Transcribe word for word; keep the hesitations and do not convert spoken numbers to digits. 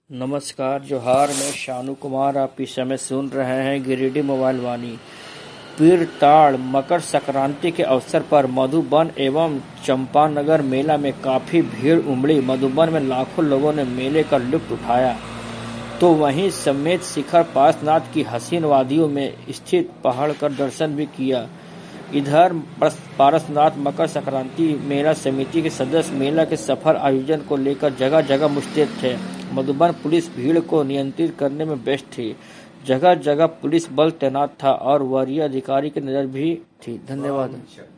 नमस्कार जोहार, मैं शानू कुमार। आप इस समय सुन रहे हैं गिरिडीह मोबाइल वाणी। पीरताड़ मकर संक्रांति के अवसर पर मधुबन एवं चंपानगर मेला में काफी भीड़ उमड़ी। मधुबन में लाखों लोगों ने मेले का लुत्फ उठाया, तो वहीं समेत शिखर पार्श्वनाथ की हसीन वादियों में स्थित पहाड़ का दर्शन भी किया। इधर पार्श्वनाथ मकर संक्रांति मेला समिति के सदस्य मेला के सफल आयोजन को लेकर जगह जगह मुस्तैद थे। मधुबन पुलिस भीड़ को नियंत्रित करने में व्यस्त थी। जगह जगह पुलिस बल तैनात था और वरीय अधिकारी की नजर भी थी। धन्यवाद।